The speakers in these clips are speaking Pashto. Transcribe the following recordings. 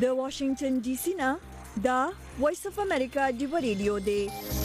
د واشنگټن ډي سي نه دا وایس اف امریکا دی رادیو دی.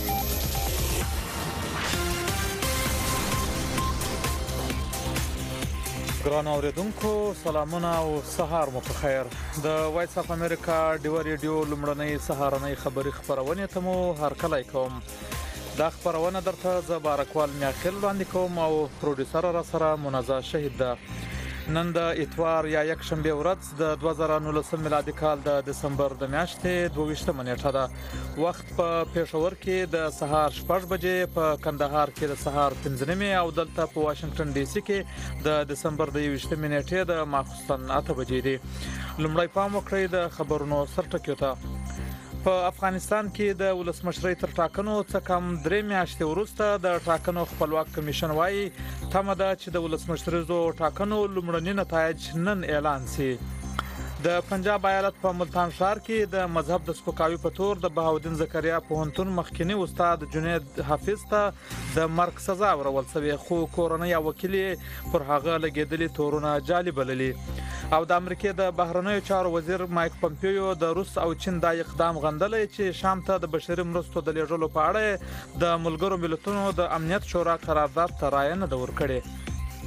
ګران اوریدونکو سلامونه او سهار مو په خیر. د وایس اف امریکا دی رادیو لمړنۍ سهارنۍ خبری خبرونه ته مو هرکلی کوم. دا خبرونه درته زبارکوال میاخیل وړاندې کوم او پروډوسر را سره منازع شهید ده. نن د اتوار یا یک شنبه ورځ د 2019 میلادي کال د دسمبر د میاشتې 22 نیټه ده. وخت په پېښور کې د سهار 6 بجې، په کندهار کې د سهار 5 نیمه او دلته په واشنگټن ډي سي کې د دسمبر د 20 نیټې د ماخوستن 8 بجې دي. لومړی پام وکړئ د خبرونو سرټکیو ته. په افغانستان کې د ولسمشرۍ تر ټاکنو څخه کم 3 میاشتې وروسته د ټاکنو خپلواک کمیشن وايي تمه ده چې د ولسمشریزو ټاکنو لومړني نتایج نن اعلان شي. د پنجاب ایالت په ملتان ښار کې د مذهب د سپکاوي په تور د بهاودین زکریا پوهنتون مخکینی استاد جنید حافظ ته د مرګ سزا ورول شوې، خو کورنۍ او وکیل پر هغه لګیدلي تورونه جعلي بللي. او د امریکای د بهرنیو چارو وزیر مایک پمپیو د روس او چین د اقدام غندلې چې شام ته د بشري مرستو د لیږلو په اړه د ملګرو ملتونو د امنیت شورا قرارداد ته رایه نه ورکړي.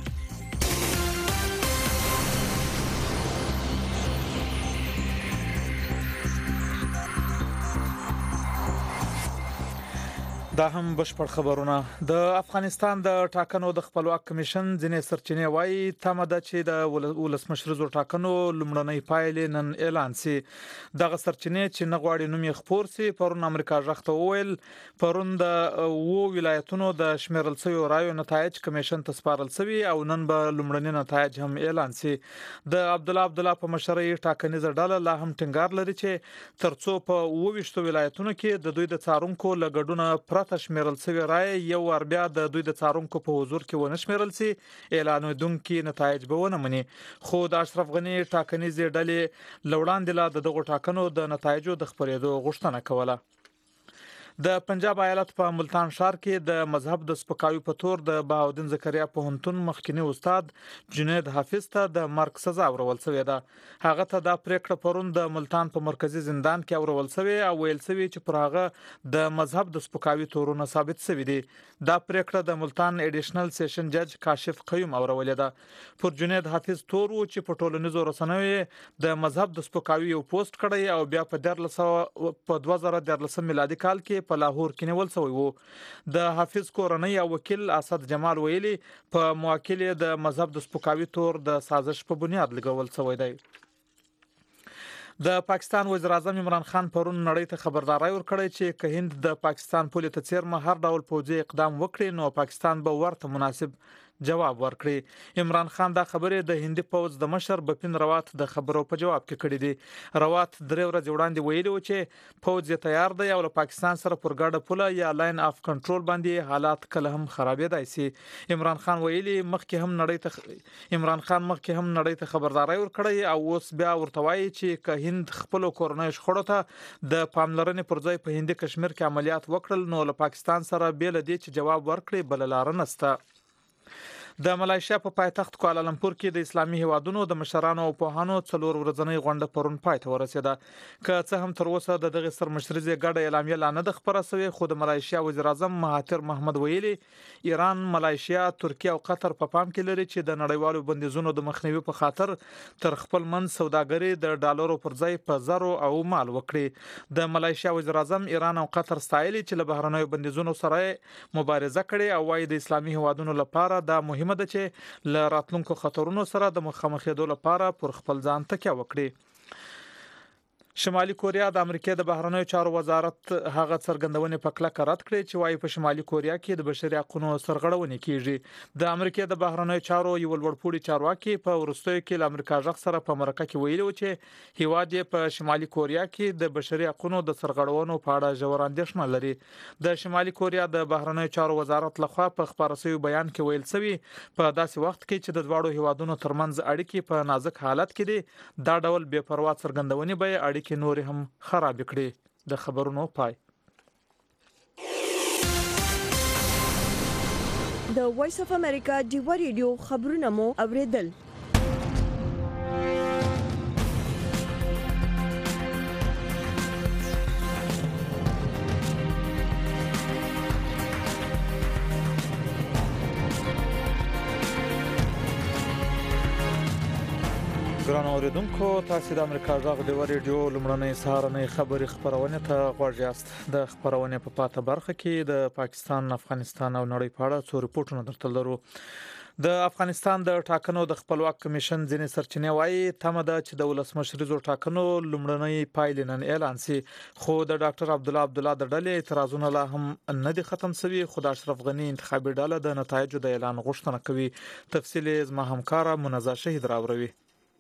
دا هم بشپړ خبرونه. د افغانستان د ټاکنو د خپلواک کمیشن ځینې سرچینې وایي تمه ده چې د ولسمشریزو ټاکنو لومړنۍ پایلې نن اعلان شي. دغه سرچینې چې نه غواړي نوم یې خپور شي پرون امریکا ژغته وویل پرون د ولایتونو د شمیرل شویو رایو نتایج کمیشن ته سپارل شوي او نن به لومړني نتایج هم اعلان شي. د عبدالله په مشرۍ ټاکنیزه ډله لا هم ټینګار لري چې ترڅو په 22 ولایتونو کې د دوی د څارونکو لګډونه شمیرل شوی رای یو ور بیا د دوی د څارونکو په حضور کې ونه شمیرل شي اعلانوونکي نتایج به ونه مني. خو د اشرف غنی ټاکنیزې ډلې لوړاندې لا دغه ټاکنو د نتایجو د خبرېدو غوښتنه کوله. د پنجاب ایالت په ملتان ښار کې د مذهب د سپکاوي په تور د بهاودین زکریا پوهنتون مخکینی استاد جنید حافظ ته د مرګ سزا ورول شوې ده. هغه ته د پریکړه پرون د ملتان په مرکزی زندان کې ورول شوې او ویل شوې چې پر هغه د مذهب د سپکاوي تورونه ثابت شوي دي. دا پریکړه د ملتان ایډیشنل سیشن جج کاشف قیوم اورولې ده. پر جنید حافظ تور و چې په ټولنیزو رسنیو د مذهب د سپکاوي یو پوسټ کړی او بیا په 2013 میلادي کال کې په لاهور کې نیول شوی وو. د حافظ کورنۍ او وکیل اسد جمال ویلي په موکل د مذهب د سپکاوي تور د سازش په بنیاد لګول شوی دی. د پاکستان وزیر اعظم عمران خان پرون نړۍ ته خبرداري ورکړې چې که هند د پاکستان پولې ته څیرمه هر ډول پوځي اقدام وکړي نو پاکستان به ورته مناسب جواب ورکړي. عمران خان دا خبره د هندي پوځ د مشر بپین راوت د خبرو په جواب کې کړې دي. راوت 3 ورځې وړاندې ویلي و چې پوځ یې تیار دی او له پاکستان سره پر ګډه پوله یا لاین اف کنټرول باندې حالات کله هم خرابېدای شي. عمران خان ویلي مخکې هم نړۍ ته خبرداري ورکړې او اوس بیا ورته وایي چې که هند خپل کورنۍ شخړو ته د پاملرنې پر ځای په هندي کشمیر کې عملیات وکړل نو له پاکستان سره بیل دي چې جواب ورکړي بل لار نشته. د ملایشیا په پایتخت کوالالمپور کې د اسلامي هیوادونو د مشرانو او پوهانو 4 ورځنۍ غونډه پرون پای ته ورسېده. که څه هم تر اوسه دغه سرمشرزي ګډه اعلامیه لا نه خبره شوې خو د ملایشیا وزیر اعظم مهاتیر محمد ویلي ایران، ملایشیا، ترکیه او قطر په پام کې لري چې د نړیوالو بندیزونو د مخنیوي په خاطر تر خپل من سوداګري د ډالرو پر ځای په زرو او مال وکړي. د ملایشیا وزیر اعظم ایران او قطر ستایلي چې له بهرنیو بندیزونو سره مبارزه کړي او وايي د اسلامي هیوادونو لپاره دا مهمه ده چې ل راتلونکو خطرونو سره د مخامخېدو لپاره پر خپل ځان تکیه وکړي. شمالي کوریا د امریکای د بهرنیو چارو وزارت هغه څرګندونې په کلکه رد کړې چې وايي په شمالي کوریا کې د بشري حقوقو سرغړونې کیږي. د امریکای د بهرنیو چارو یو لوړپوړي چارواکي په ورستیو کې د امریکا ژغ سره په مرکه کې ویلي و چې هیواد یې په شمالي کوریا کې د بشري حقوقو د سرغړونو په اړه ژور اندېښنه لري. د شمالي کوریا د بهرنیو چارو وزارت لخوا په خبري شوی بیان کې ویل شوی په داسې وخت کې چې د دواړو هیوادونو ترمنځ اړیکې په نازک حالت کې دي دا ډول بے پروا څرګندونې به اړیکې نور هم خراب کړي. د خبرونو پای. د وایس اف امریکا دی رادیو خبرونه مو اوریدل. ګران اوریدونکو تاسو د امریکا غږ د ریډیو لمړنۍ سهارنۍ خبری خبرونه ته غوږ یاست. د خبرونه په پاته برخه کې د پاکستان، افغانستان او نړۍ په اړه څو ریپورتونه درته لرو. د افغانستان د ټاکنو د خپلواک کمیشن ځینې سرچینې وایي تمه ده چې د ولسمشریزو ټاکنو لمړنۍ پایلې نن اعلان شي، خو د ډاکټر عبدالله د ډلې اعتراضونه لا هم نه دي ختم شوي. خو د اشرف غنی انتخابي ډله د نتایجو د اعلان غوښتنه کوي. تفصیل زما همکار منزه شهید راوړي.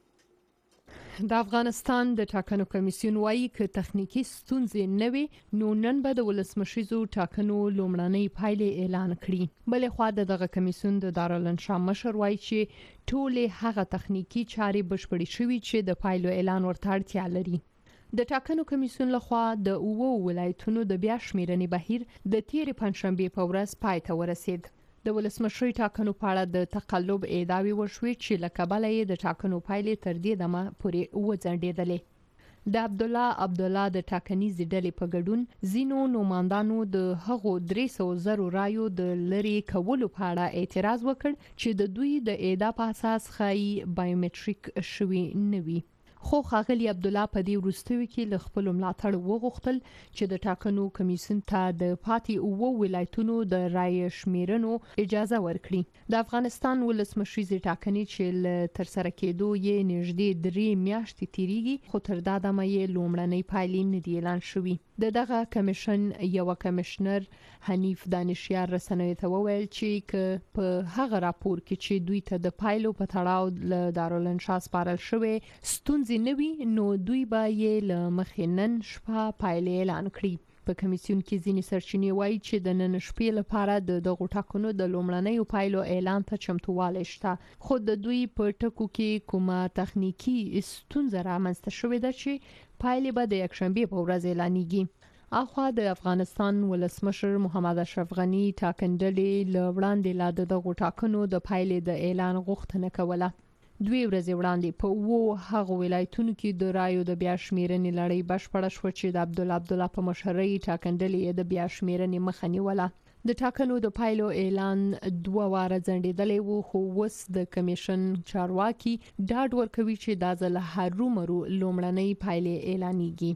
د افغانستان د ټاکنو کمیسیون وايي چې تخنیکی ستونزې نه وي نو نن به د ولسمشریزو ټاکنو لومړنۍ پایلې اعلان کړي. بلې خوا دغه کمیسیون د دارالانشا مشر وايي چې ټولې هغه تخنیکی چارې بشپړې شوي چې د پایلو اعلان ورته اړتیا لري. د ټاکنو کمیسیون لخوا د 9 ولایتونو د بیا شمیرنې بهیر د تیر پنځشنبه په ورځ پای ته ورسید. د ولسمشری ټاکنو په اړه د تقلب ادعاوې وشوې چې لکبل یې د ټاکنو پایلې تر دې دمه پورې وځنډېدلې. د عبدالله د ټاکنیز ډلې په ګډون زینو نوماندانو د هغو 300,000 رایو د لری کولو په اړه اعتراض وکړ چې د دوی د ادعا په اساس خایي بایومټریک شوی نه وي. خو ښاغلي عبدالله په دې وروستیو کې له خپل ملاتړ وغوښتل چې د ټاکنو کمیسیون ته د پاتې 9 ولایتونو د رای شمیرنو اجازه ورکړي. د افغانستان ولسمشریزې ټاکنې چې تر سره کېدو یې نږدې 3 میاشتې تیریږي، خو تر دا دمه یې لومړنۍ پایلې نه دي اعلان شوي. دغه کمیشن یو کمشنر حنیف دانشیار رسنیو ته وویل چې په هغه راپور کې چې دوی ته د پایلو په تړاو له دارالانشا سپارل شوی ستونزې نه وي نو دوی به یې له مخې نن شپه پایلې اعلان کړي. په کمیسیون کې ځینې سرچینې وایي چې د نن شپې لپاره د دغو ټاکنو د لومړنیو پایلو اعلان ته چمتووالی شته، خو د دوی په ټکو کې کومه تخنیکی ستونزه رامنځته شوې ده چې پایلې به د یکشنبه په ورځ اعلانېږي. اخوا د افغانستان ولسمشر محمد اشرف غنی ټاکنډلې ل وړاندې لا دغه ټاکنو د پایلې د اعلان غوښتنه کوله. 2 ورځې وړاندې په هغه ولایتونو کې د رایو د بیا شمیرنې لړۍ بشپړه شو چې د عبدالله په مشرۍ ټاکنډلې د بیا شمیرنې مخه نیوله. د ټاکنو د پایلو اعلان 2 واره ځنډېدلی وو، خو اوس د کمیشن چارواکي ډاډ ورکوي چې دا ځل هرومرو لومړنۍ پایلې اعلانېږي.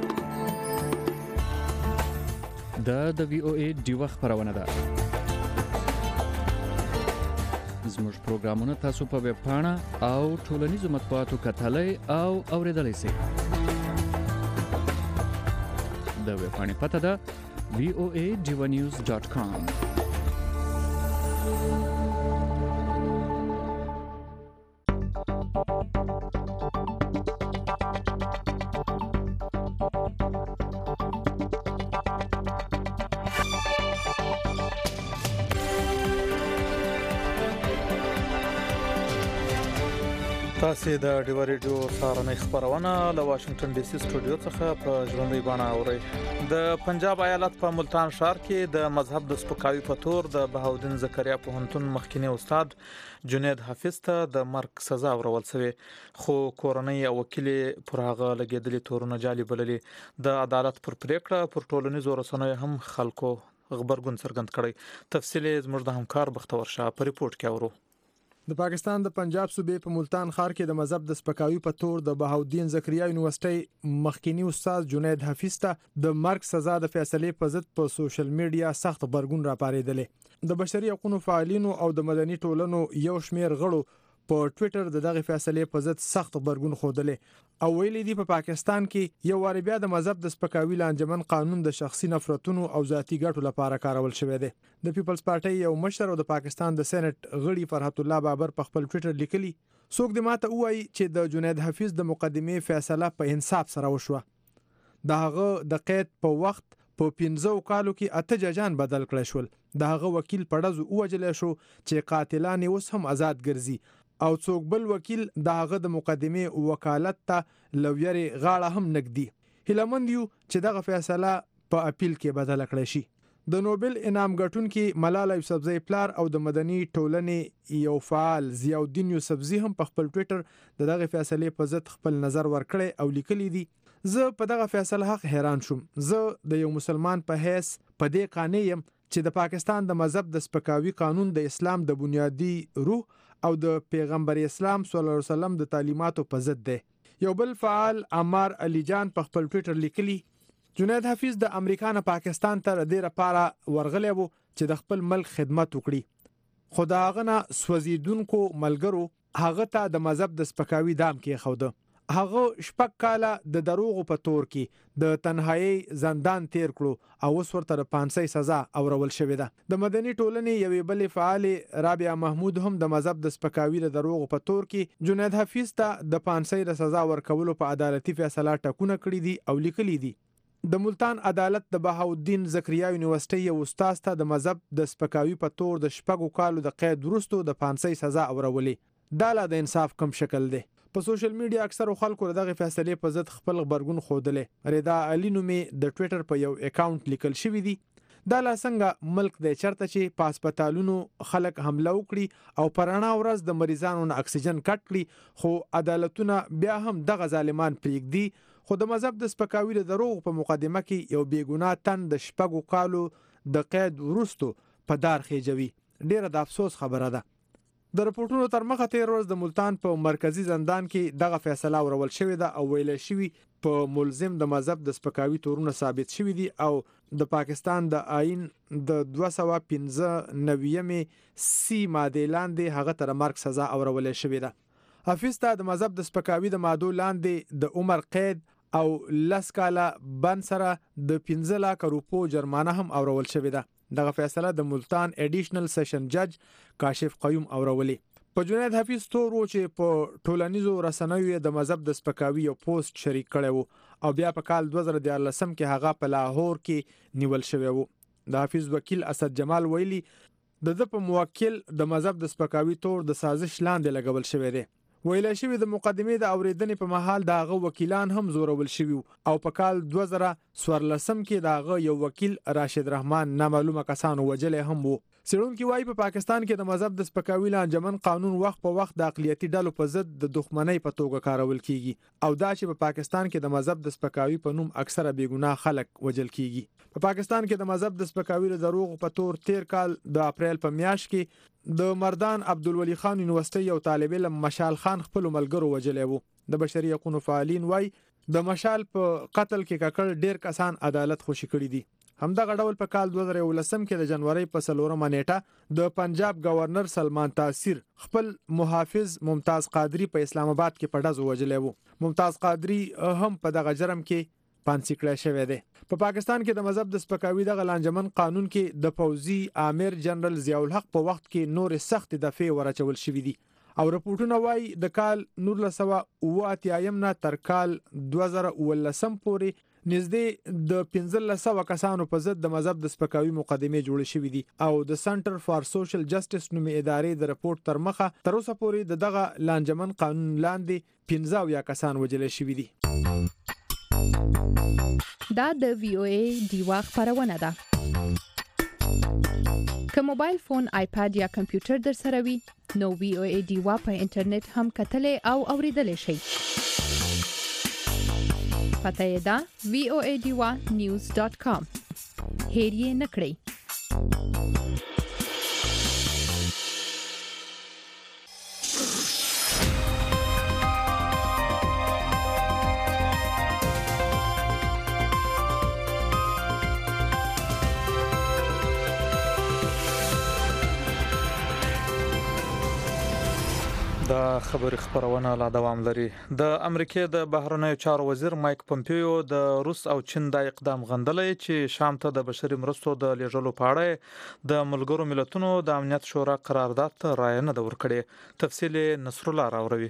د VOA ډیوه خبرونه ده. زموږ پروګرامونه تاسو په ویب پاڼه او ټولنیزو مطبوعاتو کتلای او اوریدلای شئ. د ویب پاڼې پته ده voanews.com. تاسو د ډیو ریډیو سهارنۍ خبرونه له واشنگټن ډي سي سټوډیو څخه په ژوندۍ بڼه اورئ. د پنجاب ایالت په ملتان ښار کې د مذهب د سپکاوي په تور د بهاودین زکریا پوهنتون مخکینی استاد جنید حافظ ته د مرګ سزا ورول شوې، خو کورنۍ او وکیل پر هغه لګیدلې تورونه جالي بللې. د عدالت پر پریکړه پر ټولنیزو رسنیو هم خلکو خبرګون څرګند کړی. تفصیل زموږ د همکار بختور شاه په ریپورت کې اورو. د پاکستان د پنجاب صوبې په ملتان ښار کې د مذهب د سپکاوي په تور د بهاودین زکریا یونیورسيټي مخکینی استاد جنید حافظ ته د مرګ سزا د فیصلې په ضد په سوشل میډیا سخت خبرګون راپارېدل. د بشري حقوقو فعالینو او د مدني ټولنو یو شمېر غړو په ټوئیټر دغه فیصلې په ضد سخت خبرګون خوده او ویلي دي په پاکستان کې یو وار بیا د مذهب د سپکاوي لانجمن قانون د شخصي نفرتونو او ذاتی ګټو لپاره کارول شوی دی. د پیپلز پارټي یو مشر او د پاکستان د سېنات غړي فرحت الله بابر په خپل ټوئیټر لیکلي څوک د ماته وایي چې د جنید حافظ د مقدمې فیصله په انصاف سره وشوه. د هغه د قید په وخت په 15 کالو کې 8 ججان بدل کړل شول. د هغه وکیل پړز وجل شو چې قاتلان اوس هم آزاد ګرځي او څوک بل وکیل د هغه د مقدمې وکالت ته لویری غاړه هم نګدي. هیلمند یو چې دغه فیصله په اپیل کې بدل کړی شي. د نوبل انعام ګټونکي ملاله یوسفزۍ پلار او د مدني ټولنې یو فعال ضیاءالدین یوسفزۍ هم په خپل ټوئیټر دغه فیصلې په ضد خپل نظر ورکړی او لیکلی دی زه په دغه فیصله حق حیران شوم. زه د یو مسلمان په حیث په دې قانع یم چې د پاکستان د مذهب د سپکاوي قانون د اسلام د بنیادی روح او د پیغمبر اسلام صلی الله علیه وسلم د تعلیماتو په ضد دی. یو بل فعال عمار علي جان په خپل ټوئیټر لیکلی جنید حفیظ د امریکا نه پاکستان ته د لپاره ورغلی وو چې د خپل ملک خدمت وکړي، خو دا غنه سوځیدونکو ملګرو هغه ته د مذهب د سپکاوي دام کې خوده. هغه شپږ کاله د دروغ په تور کې د تنهایی زندان تیر کړو او اوس ورته د پانسۍ سزا اورول شوې ده. د مدني ټولنې یوې بلې فعال رابعه محمود هم د مذهب د سپکاوي د دروغ په تور کې جنید حفیظ ته د پانسۍ د سزا ورکولو په عدالتي فیصله ټاکونه کړی دي او لیکلي دي. د ملتان عدالت د بهاءالدین زکریا یونیورسيټي یو استاد ته د مذهب د سپکاوي په تور د شپږو کالو د قید وروسته د پانسۍ سزا اورولې. دا لا د انصاف کم شکل دی. په سوشل میډیا اکثر خلکو دغه فیصلې په ضد خپل خبرګون خوده. رضا علي نومې د ټوئیټر په یو اکاونټ لیکل شوی دی دا لا څنګه ملک د چرته چې په هسپتالونو خلک حمله وکړي او پرانا ورځ د مریضانو نه اکسیجن کټ کړي، خو عدالتونه بیا هم دغه ظالمان پریږدي. خو د مذهب د سپکاوي د دروغ په مقدمه کې یو بیګناه تن د شپږو کالو د قید وروسته په دار خېجوي. ډیره د افسوس خبره ده. د رپورټونو تر مخه تیر ورځ د ملتان په مرکزی زندان کې دغه فیصله ورول شوې ده او ویل شوی په ملزم د مذهب د سپکاوي تورونه ثابت شوی دي او د پاکستان د آئین د 295 سی ماده لاندې هغه تر مرګ سزا اورول شوې ده. حفیظ ته د مذهب د سپکاوي د ماده لاندې د عمر قید او لس کاله بند سره د 15 لک روپو جرمانه هم اورول شوې ده. دغه فیصله د ملتان اډیشنل سیشن جج کاشف قیوم اورولي. په جنید حفیظ تورو چې په ټولنیزو رسنیو د مذهب د سپکاوي یو پوسټ شریک کړی وو او بیا په کال 2014 کې هغه په لاهور کې نیول شوی وو. د حفیظ وکیل اسد جمال ویلي د په موکل د مذهب د سپکاوي تور د سازش لاندې لګول شوی دی. ویل شوی د مقدمې د اوریدنې په محل د هغه وکیلان هم زورول شوی او په کال 2014 کې د هغه یو وکیل راشد رحمان نامعلومه کسانو وجل هم وو. سړونکو وايي په پاکستان کې د مذهب د سپکاوي لانجمن قانون وخت په وخت د اقلیتي ډلو په ضد د دښمنۍ په توګه کارول کیږي او دا چې په پاکستان کې د مذهب د سپکاوي په نوم اکثره بیګناه خلک وجل کیږي. په پاکستان کې د مذهب د سپکاوي د دروغ په تور تیر کال د اپریل په میاشت کې د مردان عبدالولي خان یونیورسيټي یو طالب علم مشال خان خپل ملګرو وجلې وو. د بشري حقوقو فعالین وايي د مشال په قتل کې ککړ ډیر کسان عدالت خوشی کړی دي. همدغه ډول په کال 2019 کې د جنوري په 4 نیټه د پنجاب گورنر سلمان تاثیر خپل محافظ ممتاز قادری په اسلام آباد کې په ډزو وجلې وو. ممتاز قادری هم په دغه جرم کې پانسي کړی شوی دی. په پاکستان کې د مذهب د سپکاوي د لانجمن قانون کې د فوزي امیر جنرال ضیاء الحق په وخت کې نور سخت دفعې ورچول شوې دي او رپورټونه وايي د کال 1988 نه تر کال 2019 پورې نږدې د 1500 کسانو په ضد د مذهب د سپکاوي مقدمې جوړې شوې دي او د سنټر فار سوشل جسټس نومي ادارې د رپورت تر مخه تر اوسه پورې دغه لانجمن قانون لاندې 15 کسان وجل شوي دي. دا د VOA دیوا خبرونه ده. که موبایل فون، آیپاد یا کمپیوټر در سره وي نو VOA دیوا په انټرنیټ هم کتلې او اوریدلې شئ. پته یې ده voadiwa.news.com. هیر یې نکړئ. د خبري خبرونه لا دوام لري. د امریکای د بهرنیو چارو وزیر مایک پومپیو د روس او چین د اقدام غندلې چې شام ته د بشري مرستو د لیږلو په اړه د ملګرو ملتونو د امنیت شورا قرارداد ته رائے نه د ورکړې. تفصیل نصر الله راوړي.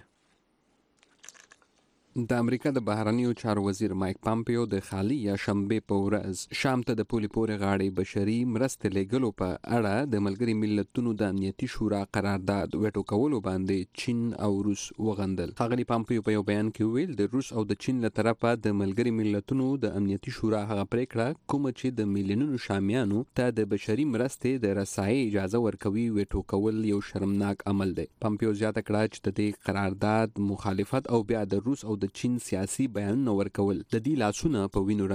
د امریکا د بهرنیو چارو وزیر مایک پامپیو د خالي یا شنبه په ورځ شام ته د پولي پورې غاړې بشري مرستې لیږلو په اړه د ملګري ملتونو د امنیتي شورا قرارداد وټو کولو باندې چین او روس وغندل. ښاغلي پامپیو په یو بیان کې ویل د روس او د چین له طرفه د ملګري ملتونو د امنیتي شورا هغه پریکړه کوم چې د میلیونونو شامیانو ته د بشري مرستې د رسایي اجازه ورکوي وټو کول یو شرمناک عمل دی. پامپیو زیاته کړه چې د دې قرارداد مخالفت او بیا د روس او د چین سیاسي بیان ورکول د دې لاسونه په وینو رنګ دي.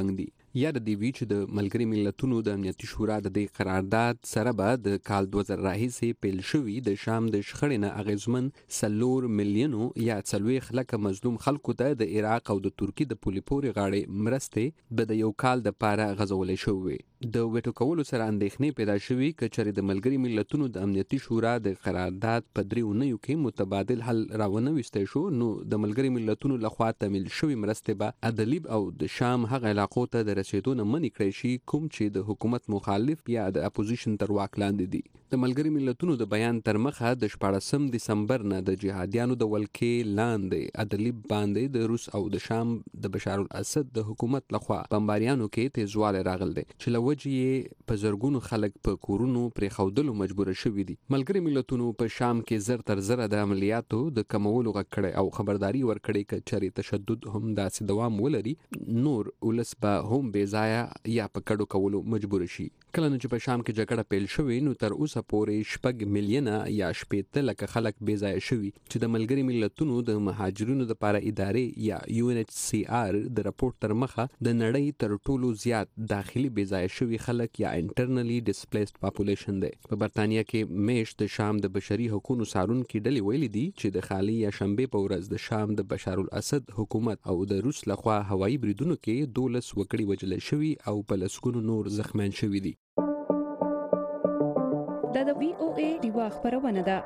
یا د دې وی چې د ملګری ملتونو د امنیتي شورا د دې قرارداد سره به د کال 2000 راهیسې پیل شوی د شام د شخړې نه اغیزمن 3 میلیونو یا 40 لکه مظلوم خلکو ته د عراق او د ترکی د پولي پورې غاړې مرستې به د یو کال د پاره غزولې شوې. د ویټو کولو سره اندېښنې پیدا شوې چې د ملګری ملتونو د امنیتي شورا د قرارداد په 3 اونیو کې متبادل حل راونه وستای شو، نو د ملګری ملتونو لخوا تمویل شوی مرستې به ادلیب او د شام هغه علاقو ته د رسیدو نه منې کړی شي کوم چې د حکومت مخالف یا د اپوزیشن تر واک لاندې دي. د ملګری ملتونو د بیان تر مخه د 14 دسمبر نه د جهادیانو د ولکې لاندې ادلیب باندې د روس او د شام د بشار الاسد د حکومت لخوا بمباریانو کې تیزواله راغل دي چې لوجې په زرګونو خلک په کورونو پرې خودلو مجبور شوي دي. ملګری ملتونو په شام کې زر تر زر د عملیاتو د کمولو غکړې او خبرداري ورکړې چې چری تشدد هم داسې دوام ولري نور ولس به هم بې ځایه یا په کډو کولو مجبور شي. کله چې په شام کې جګړه پیل شوې نو تر اوسه پورې 6 میلیونه یا 8 لک خلک بې ځای شوي چې د ملګری ملتونو د مهاجرینو لپاره ادارې یا UNHCR د راپورټ تر مخه د نړۍ تر ټولو زیات داخلي بې ځای شوي خلک یا انټرنلی ډیسپلیسډ پاپولیشن دی. په برتانیا کې میش د شام د بشري حقوقو څارونکو ډلې ویلي دي چې د خالي یا شنبه په ورځ د شام د بشار الاسد حکومت او د روس لخوا هوایي بریدونو کې 12 وګړي وژل شوي او په لسګونو نور زخمیان شوي دي. دا د VOA دیوا خبرونه ده.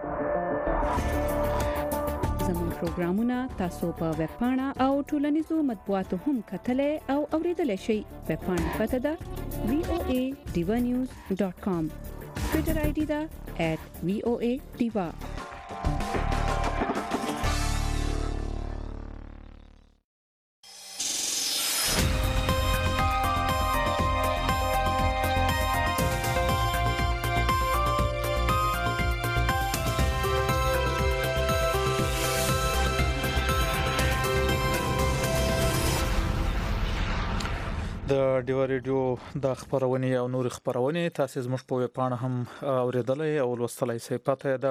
زموږ پروګرامونه تاسو په ویب پاڼه او ټولنیزو مطبوعاتو هم کتلای او اوریدلای شئ. ویب پاڼه پته ده voadivanews.com. ټویټر آی ډي ده @voadiva. د ډیوا ریډیو د خبرونه او نور خبرونه تاسو زموږ په ویب پاڼه هم اوریدلای او لوستلای شئ. پته ده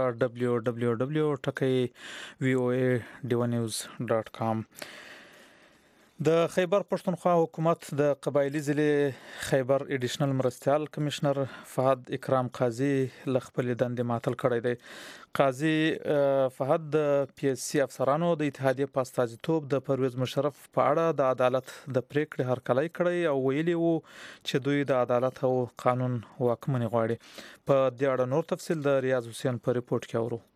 www.voanews.com. د خیبر پښتونخوا حکومت د قبایلی ضلع خیبر اډیشنل مرستيال کمشنر فهد اکرام قاضي لخپل دندې معطل کړی دی. قاضي فهد د PSC افسرانو د اتحادیه په استازیتوب د پرویز مشرف په اړه د عدالت د پریکړې هرکلی کړی او ویلي وو چې دوی د عدالت او قانون واکمني غواړي. په دې اړه نور تفصیل د ریاض حسین په ریپورت کې اورو.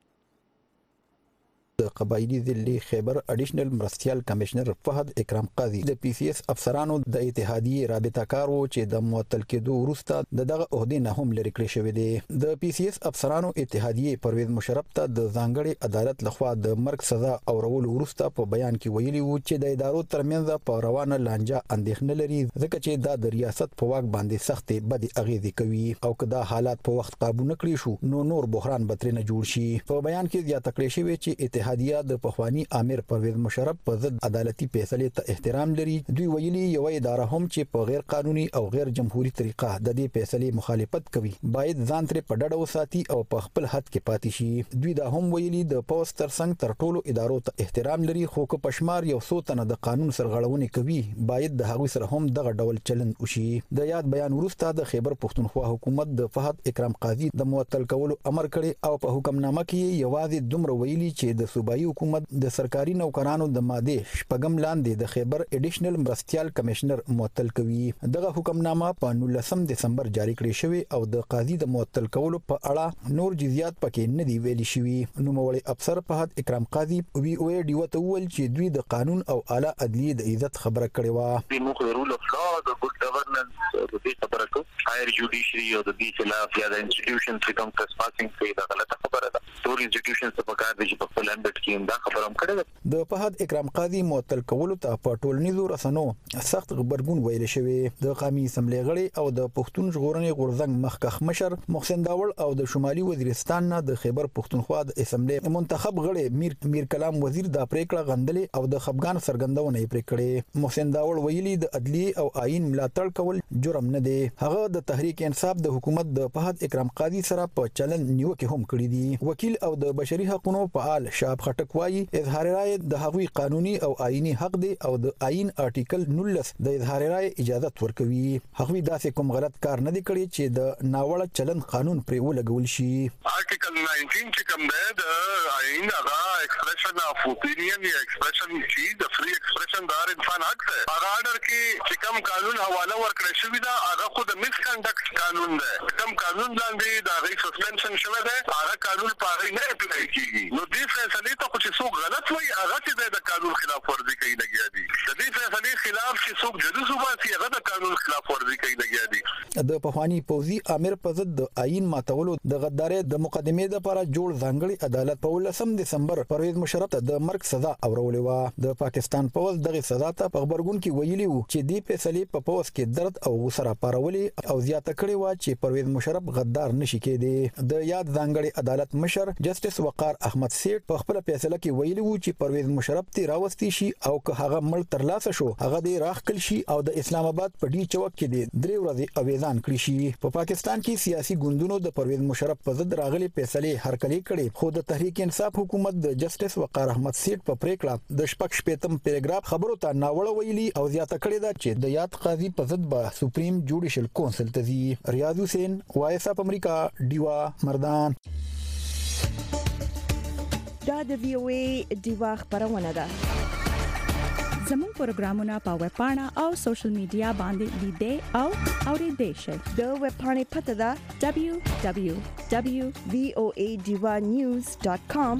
د قبایلی ضلع خیبر اډیشنل مرستيال کمشنر فهد اکرام قاضي د PCS افسرانو د اتحادیه رابطه کار وو چې د معطل کېدو وروسته دغه عہده نه هم لري کړی شوی دی. د PCS افسرانو اتحادیه پرویز مشرف ته د ځانګړي عدالت لخوا د مرګ سزا اورول وروسته په بیان کې ویلي وو چې د ادارو ترمنځ په روانه لانجه اندېښنه لري ځکه چې دا د ریاست په واک باندې سختې بدې اغیزې کوي او کدا حالات په وخت قابو نکړي شو نو نور بحران به ترې نه جوړ شي. په بیان کې زیاته کړی شوی چې اتحادیه د پخوانی امیر پرویز مشرف په ضد عدالتي فیصله ته احترام لري. دوی ویلي یو اداره هم چې په غیر قانوني او غیر جمهوریت طریقه د دې فیصله مخالفت کوي باید ځان تر په ډډه وساتي او په خپل حد کې پاتې شي. دوی دا هم ویلي د پوسټ ترڅنګ تر ټولو ادارو ته احترام لري خو که پشمار یو څو تنه د قانون سرغړونې کوي باید د هغوی سره هم دغه ډول چلند وشي. د یاد بیان وروسته د خیبر پښتونخوا حکومت د فهد اکرام قاضي د معطل کولو امر کړی او په حکمنامه کې یوازې دومره ویلي چې د صوبایي حکومت د سرکاري نوکرانو د ماده شپږم لاندې د خیبر اډیشنل مرستيال کمشنر معطل کوي. دغه حکمنامه په 19 دسمبر جاری کړی شوی او د قاضي د معطل کولو په اړه نور جزئیات پکې نه دی ویلي شوی. نوموړی افسر فهد اکرام قاضي VOA ډیو ته ویل چې دوی د قانون او اعلی عدلیه د عزت خبره کړې و. د رول اف لا د ګډ گورننس د دې خبره کو هایر جوډیشري او د دې خلاف یا د انسټیټیوشنز چې کوم ټرسپاسینګ کوي دا غلطه خبره ده. ټول انسټیټیوشنز په کار دي چې په خپل اندټ کې دا خبره هم کړې ده. د فهد اکرام قاضي معطل کولو ته په ټولنیزو رسنو سخت خبرګون ویل شوی. د قومي اسمبلی غړي او د پښتون ژغورنې غورځنګ مخکخ مشر محسن داول او د شمالي وزیرستان نه د خیبر پښتونخوا د اسمبلی منتخب غړي میر کلام وزیر د پریکړه غندلې او د خپګان سرګندونه یې پریکړې. محسن داول ویلي د عدلیه او آئین ملاتړ ملاتړ کول جرم نه دی. هغه د تحریک انصاف د حکومت د فهد اکرام قاضي سره په چلن نیوکه هم کړې دي. وکیل او د بشري حقوقو فعال شاب خټک وايي اظهار رائے د هغوی قانوني او آئینی حق دی او د آئین آرټیکل 19 د اظهار رائے اجازه ورکوي. هغوی داسې کوم غلط کار نه دی کړی چې د ناوړه چلن قانون پر ولګول شي. آرټیکل 19 چې کوم دی د آئین هغه ایکسپریشن اف اوپینین یا ایکسپریشن چې د فری ایکسپریشن د هر انسان حق دی. هغه آرډر کې چې کوم قانون حواله ورکړی شوی دا هغه خو د میس کنډکټ قانون دی. کوم قانون لاندې د هغه سسپنشن شوی دی هغه قانون په هغه نه اپلای کیږي. نو دې فیصلې ته چې څوک غلط وایي هغه چې د قانون خلاف ورزي کوي لګیا دي. د دې فیصلې خلاف چې څوک جلوس وباسي هغه د قانون خلاف ورزي کوي لګیا دي. د پخوانی پوځي امیر په ضد د آئین ماتولو د غدارۍ د مقدمې لپاره جوړ ځانګړي عدالت په 19 دسمبر پرویز مشرف ته د مرګ سزا اورولې و. د پاکستان پوځ دغه سزا ته په خبرګون کې ویلي وو چې دې فیصلې په پوځ کې درد او غوسه راپارولې او زیاته کړې و چې پرویز مشرف غدار نشي کېدی. د یاد ځانګړي عدالت مشر جسټس وقار احمد سیټ په خپل فیصله کې ویلي وو چې پرویز مشرف تی راوستي شي او که هغه مړ ترلاسه شو هغه دې راخکل شي او د اسلام آباد په ډی چوک کې دې 3 ورځې اویزان کړی شي. په پاکستان کې سیاسي ګوندونو د پرویز مشرف په ضد راغلي فیصلې هرکلی کړي خو د تحریک انصاف حکومت د جسټس وقار احمد سیټ په پریکړه د شپږ شپږم پیراګراف خبرو ته ناوړه ویلي او زیاته کړې ده چې د یاد قاضي په ضد به سپریم جوډیشل کونسل ته ځي. ریاض حسین وایس اپ امریکا ډیوا مردان. دا د وی او ای ډیوا خبرونه ده. زموږ پروګرامونه په ویب پاڼه او سوشل میډیا باندې لیدئ او اوریدئ شئ. د ویب پاڼې پته ده www.voadivanews.com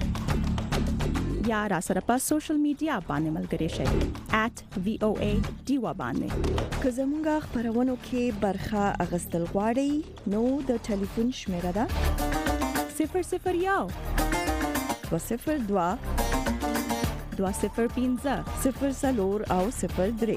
یا را سره په سوشل میډیا باندې ملګري شئ @voadiva باندې. که زموږ خبرونه کې برخه اغستل غواړئ نو د ټلیفون شمیره ده 001 202 205 00 او 03.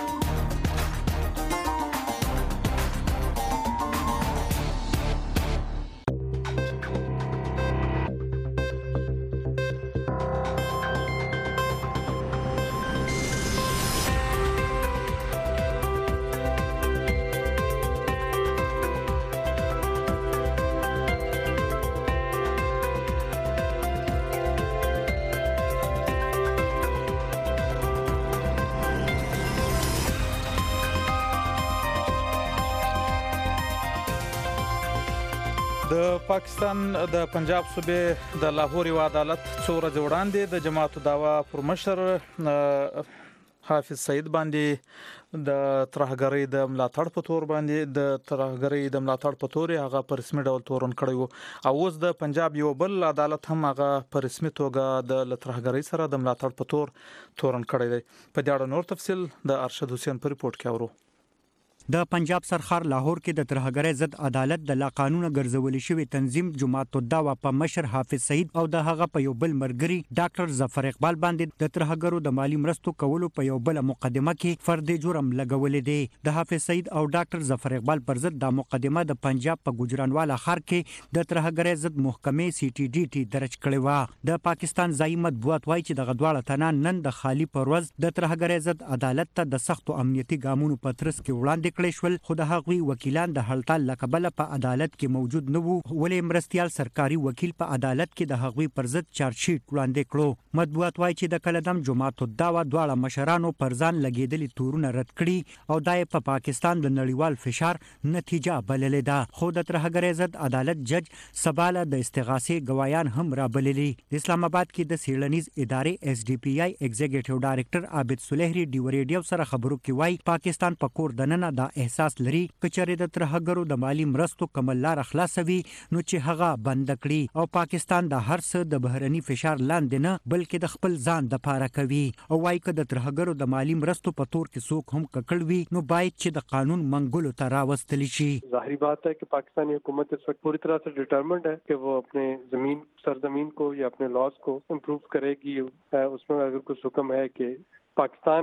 د پاکستان د پنجاب صوبې د لاهور یو عدالت څو ورځې وړاندې د جماعت دعوا پر مشر حافظ سعید باندې د ترهګرۍ د ملاتړ په تور باندې د ترهګرۍ د ملاتړ په تور هغه پر رسمي ډول تورن کړی وو او اوس د پنجاب یو بل عدالت هم هغه پر رسمي توګه د ترهګرۍ سره د ملاتړ په تور تورن کړی دی. په دې اړه نور تفصيل د ارشد حسین په ریپورت کې اورو. د پنجاب سرخار لاهور کې د ترهګرۍ ضد عدالت د لا قانون ګرځولې شوی تنظیم جماعت الدعوا په مشر حافظ سعید او د هغه په یو بل مرګري ډاکټر ظفر اقبال باندې د ترهګرو د مالی مرستو کولو په یو بل مقدمه کې فردي جرم لګولې دی. د حافظ سعید او ډاکټر ظفر اقبال پر ضد د مقدمه د پنجاب په ګجرانوالا ښار کې د ترهګرۍ ضد محکمې CTDT درج کړې و. د پاکستان ځایي مطبوعات وایي چې د غدواړه تنان نن د خالی پروز د ترهګرۍ ضد عدالت ته د سختو امنیتي ګامونو په ترڅ کې وړاندې کړی شول خو د هغوی وکیلان د هړتال لکبله په عدالت کې موجود نه وو. ولې مرستيال سرکاري وکیل په عدالت کې د هغوی پر ضد چارج شیټ وړاندې کړو. مطبوعات وایي چې د کلدم جماعت الدعوا دواړه مشرانو پر ځان لګیدلي تورونه رد کړي او دای په پاکستان د نړیوال فشار نتیجه بللې ده. خو د ترهګرۍ ضد عدالت جج سباله د استغاثې گوايان هم را بللي. د اسلام آباد کې د سیړنیز ادارې SDPI ایگزیکټیو ډایریکټر عابد سلیحری ډیو ریډیو سره خبرو کې وایي پاکستان په کور دننه د احساس لري کچره د ترهګرو د مالی مرستو کمل لار خلاصوي نو چې هغه بند کړي او پاکستان د هر څه د بهرني فشار لاندې نه بلکې د خپل ځان د پاره کوي او وايي چې د ترهګرو د مالی مرستو په تور کې څوک هم ککړوي نو باید چې د قانون منګولو ته راوستل شي. ظاهری بات ہے کہ پاکستانی حکومت اس وقت پوری طرح سے ڈٹرمنڈ ہے کہ وہ اپنے سرزمین کو یا اپنے لاز کو امپروو کرے گی. اس میں اگر کچھ حکم ہے کہ پاکستان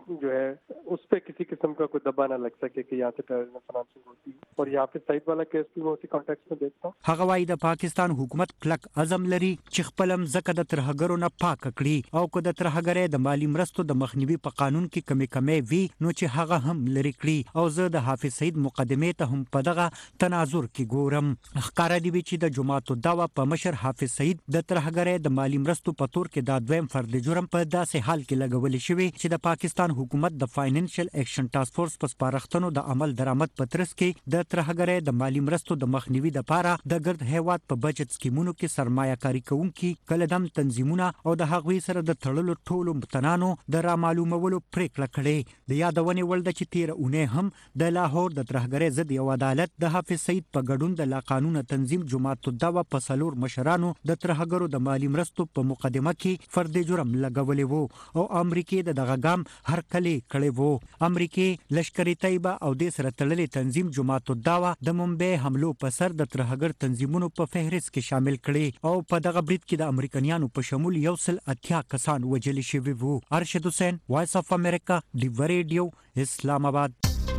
जो है उस पर किसी किस्म का कोई दबाव न लग सके कि यहाँ से टेररिज्म फाइनेंसिंग होती है। और यहाँ पे सईद वाला केस भी मैं उसी कॉन्टेक्स्ट में देखता हूँ। هغه وايي د پاکستان حکومت کلک عزم لري چې خپل مځکه د ترهګرو نه پاک کړي او که د ترهګرۍ د مالی مرستو د مخنیوي په قانون کې کمی وي نو چې هغه هم لري کړي. او زه د حافظ سعید مقدمه ته هم په دغه تناظر کې ګورم. ښکارا دی چې د جماعت الدعوه په مشر حافظ سعید د ترهګرۍ د مالی مرستو په تور کې د دویم فرد جرم په داسې حال کې لګول شوی چې د پاکستان حکومت د فاینانشل ایکشن ټاسک فورس په سپارښتنو د عمل درآمد په ترڅ کې د ترهګرۍ د مالی مرستو د مخنیوي لپاره د ګرد هیواد په بجټ سکیمونو کې سرمایه کاری کوونکي کلدم تنظیمونه او د هغوی سره د تړلو ټولو متنانو د را معلومولو پریکړه کړې. د یادونې وړ ده چې 13 اونۍ هم د لاهور د ترهګرۍ ضد یو عدالت د حافظ سعید په ګډون د لا قانون تنظیم جماعت الدعوه په سلور مشرانو د ترهګرو د مالی مرستو په مقدمه کې فرد جرم لګولې وو او امریکای د دغه ګام هرکلی کړی وو. امریکای لشکري طیبه او د سره تړلې تنظیم جماعت الدعوه د ممبئی حملو په سر د ترهګر تنظیمونو په فهرست کې شامل کړي او په دغه برید کې د امریکایانو په شمول 180 کسان وژل شوي وو. ارشد حسین، وایس اف امریکا، ډیو ریډیو، اسلام آباد.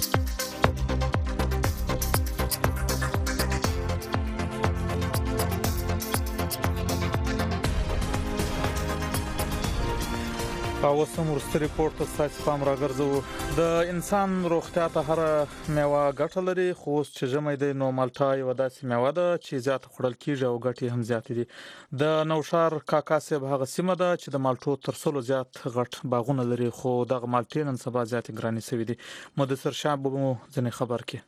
او سم ورسته ریپورت ته ستاسو پام راګرځو. د انسان روغتیا ته هر میوه ګټه لري، خو چې ژمی دی نو مالټا یو داسې میوه ده چې زیات خوړل کیږي او ګټې هم زیات دي. د نوشار کاکا صاحب هغه سیمه ده چې د مالټو تر څلو زیات غټ باغونه لري، خو دغه مالټې نن سبا زیات ګرانې شوي دي. مدثر شاه به مو ځنې خبر کې.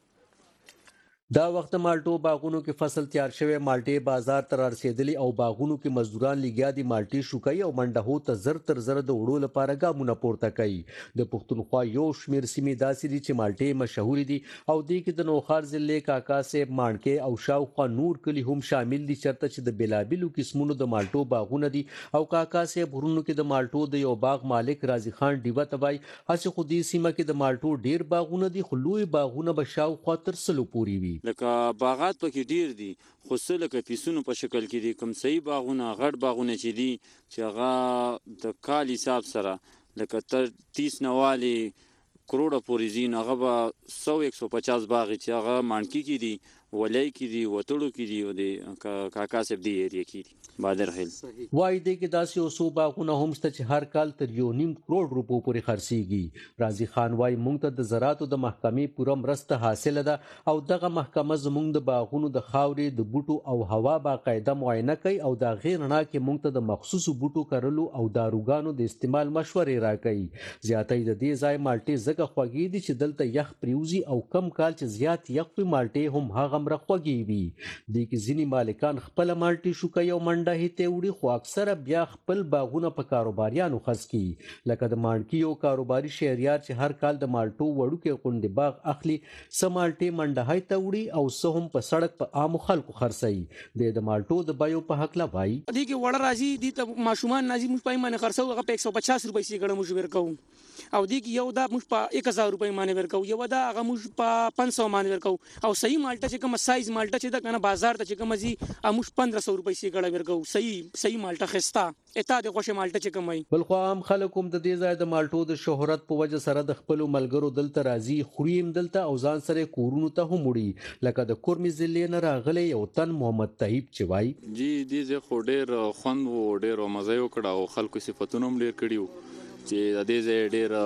دا وخت مالټو باغونو کې فصل تیار شوی، مالټې بازار ته رسیدلی او باغونو کې مزدوران لګیا دي مالټې شوکای او منډهو ته زر تر زر د وړو لپاره ګامونه پورته کوي. د پښتونخوا یو شمیر سیمې داسې دي چې مالټې مشهور دي او دې کې د نوخار ضلع کاکا صاحب مانکې او شاوخوا نور کلی هم شامل دي چرته چې د بلابلو قسمونو د مالټو باغونه دي. او کاکا صاحب ورونو کې د مالټو د یو باغ مالک رازي خان ډیوه تبای هڅه خو دې سیمه کې د مالټو ډیر باغونه دي، خو لوی باغونه به شاوخوا تر سلو پوري وي. لکه باغات پکې ډیر دي، خو څه لکه پیسونو په شکل کې دي. کوم صحیح باغونه غټ باغونه چې دي چې هغه د کال حساب سره لکه تر 30 نوالی کروڑه پورې زی نه هغه به 100-150 باغ چې هغه مانکی کې دي، ولای کې دي، وټړو کې دي او د کاکا صاحب دی ایریا کې دي. بادر خیل وای دې کې داسې اوسو باغونه هم ست چې هر کال تر 1.5 کروڑ روپو پورې خرڅيږي. رازي خان وای مونږ ته د زراعتو د محکمې پوره مرسته حاصله ده او دغه محکمه زمونږ د باغونو د خاورې د بوټو او هوا باقاعده معاینه کوي او دا غیر نه کې مونږ ته د مخصوصو بوټو کرلو او داروګانو د استعمال مشورې راکړي. زیاتې د دې ځای مالټې زګه خوږې دي چې دلته یخ پریوزي او کم کال چې زیات یخ په مالټې هم هغه مرخوږي وي. د کې ځینی مالکان خپل مالټې شوکای او منډه هته وړي، خو اکثره بیا خپل باغونه په کاروباریانو خرڅ کی. لکه د مانکی یو کاروباري شهریار چې هر کال د مالټو وړو کې غونډې باغ اخلي، سمالټې منډه هي ته وړي او سه هم په سړک په عام خلکو خرڅي. د مالټو د بایو په حق لا وای دي کې وړ راځي دي ته ماشومان نازي موږ پای باندې خرڅو هغه په 150 روپۍ سي ګړه موږ ورکو او دي کې یو دا موږ په 1000 روپۍ باندې ورکو، یو دا هغه موږ په 500 باندې ورکو. او صحیح مالټه چې کوم سایز مالټه چې دا کنه بازار ته چې کوم زی موږ 1500 روپۍ سي ګړه ورکو. صحیح مالټه خستا اته د خوشي مالټه چې کوم وي. بل خو عام خلک هم د دې ځای د مالټو د شهرت په وجه سره د خپل ملګرو دلته راځي، خوریم دلته او ځان سره کورونو ته هم وړي. لکه د کورمي ضلع نه راغلی یو تن محمد طیب چې وای جی دې خو ډیر خوند و ډیر مزه وکړه او خلکو صفاتونه هم ډیر کړیو چې د دې ډیر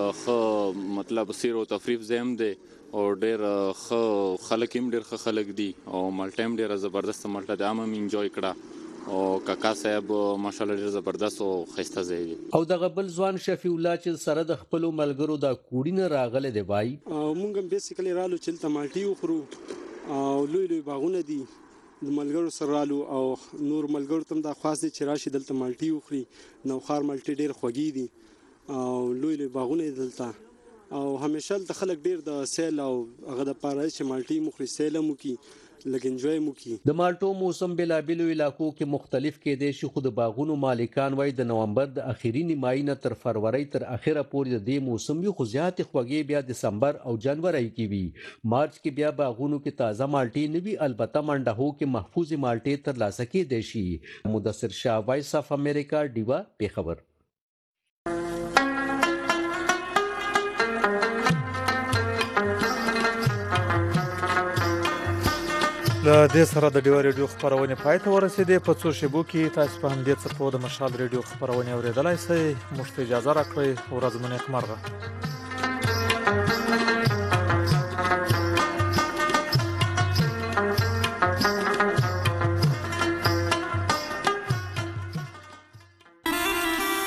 ښه مطلب سیر او تفریح زم دی او ډیر ښه خلک هم ډیر ښه خلک دي او مالټه هم ډیر زبردست مالټه د عام هم انجوای کړه او کاکا صاحب ماشاءالله ډیر زبردست او خسته ځای دی. او دغه بل ځوان شفیع الله چې سره د خپل ملګرو د کوډینه راغله دی وای مونږ هم بیسیکلی رالو چې ټماټي وخورو او لوی باغونه دي د ملګرو سره رالو او نور ملګرو تم دا خاص دي چې راشي دلته مالټي وخوري. نوخار مالټي ډیر خوږی دي او لوی باغونه دلته او همیشه د خلک ډیر د سیل او هغه د پاره چې مالټي مخري سیل مو کی لکه انجوای مو کی. د مالټو موسم بلابلو علاقو کې مختلف کېدای شي، خو د باغونو مالکان وای د نومبر د اخیری نیمایي نه تر فروری تر اخره پورې د دې موسم یو خو زیات خوږی بیا دسمبر او جنوري کې وي. مارچ کې بیا باغونو کې تازه مالټي نه وي، البته منډهو کې محفوظ مالټي تر لاسه کېدای شي. مدثر شاه، وایس اف امریکا، ډیوا، پیښور. له دې سره د ډیو ریډیو خبرونه پای ته ورسېدې. په څو شیبو کې تاسو په همدې څپو د مشال ریډیو خبرونه اوریدلای شئ. موږ ته اجازه راکړئ. ورځ مو نیکمرغه.